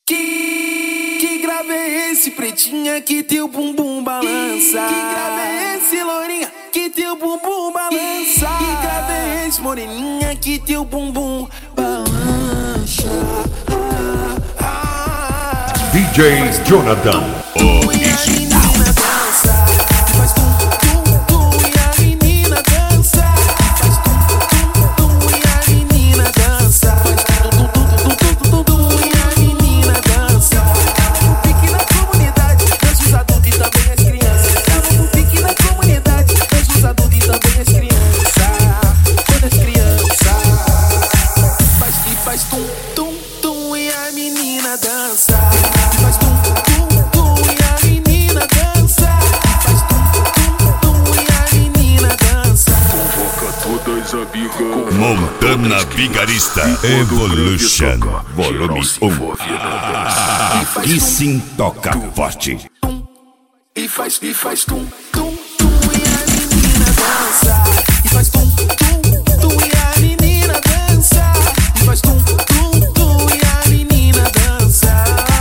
Que grave é esse, pretinha, que teu bumbum balança? Que grave é esse, lourinha, que teu bumbum balança? Que grave é esse, moreninha, que teu bumbum balança? DJ Jonathan original. Faz tum, tum, tum e a menina dança. Faz tum, tum, tum e a menina dança. Faz tum, tum, tum e a menina dança. Convoca todas amigas. Montana Vigarista Evolution Volume 1. Aqui sim toca forte. E faz tum, tum, tum e a menina dança. E faz tum, tum, tum e a menina dança. E faz tum, tum, tum e a menina dança.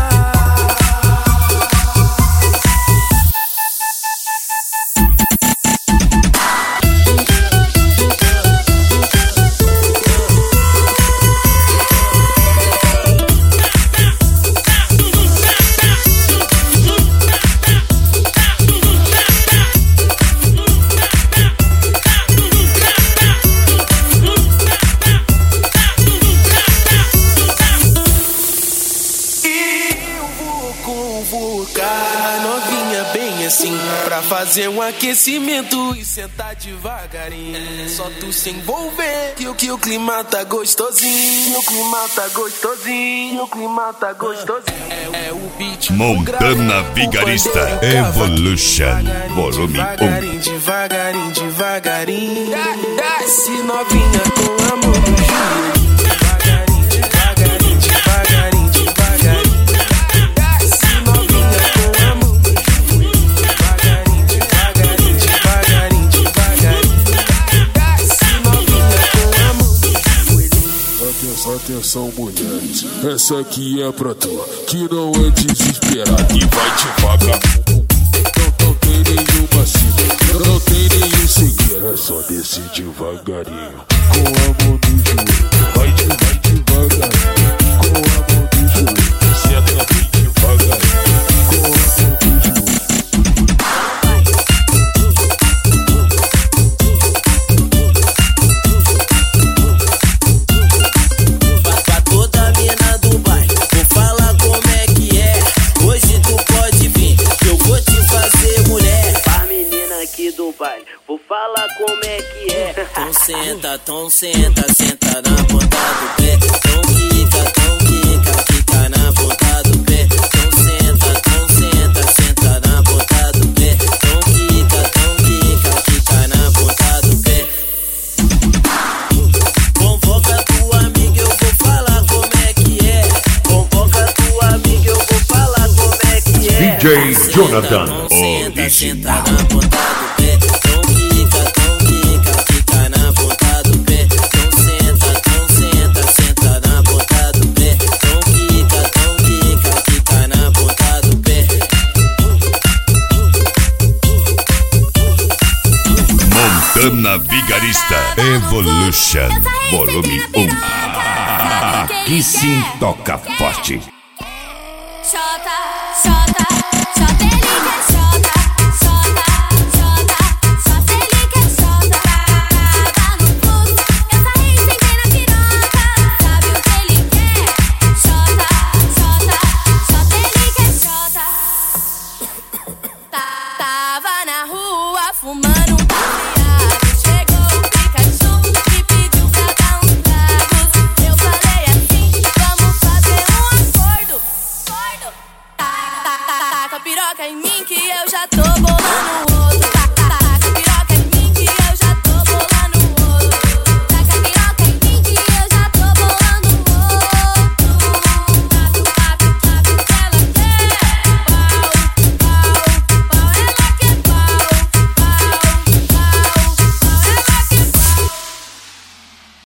Convocar novinha bem assim, pra fazer um aquecimento e sentar devagarinho. Só tu se envolver que o clima tá gostosinho. O clima tá gostosinho. O clima tá gostosinho. É o beat Montana Vigarista Evolution Volume 1. Devagarinho, devagarinho. Desce novinha com amor no joelho. Atenção, mulheres, essa aqui é pra tu, que não é desesperado e vai devagar. Não tem nenhuma cena, não tem nenhum segredo, é só descer devagarinho, com a mão no joelho. Vai devagarinho, com a mão no joelho. Senta bem devagarinho, com a mão no joelho. Vou falar como é que é. Então senta, senta na ponta do pé. Então fica na ponta do pé. Então senta na ponta do pé. Então fica na ponta do pé. Convoca tua amiga, eu vou falar como é que é. Convoca tua amiga, eu vou falar como é que é. DJ Jonathan Senta original. na ponta do pé. Fica na ponta do pé. Então senta na ponta do pé. Então fica na ponta do pé. Montana Vigarista Evolution Volume 1. Aqui sim toca forte. Xota, xota.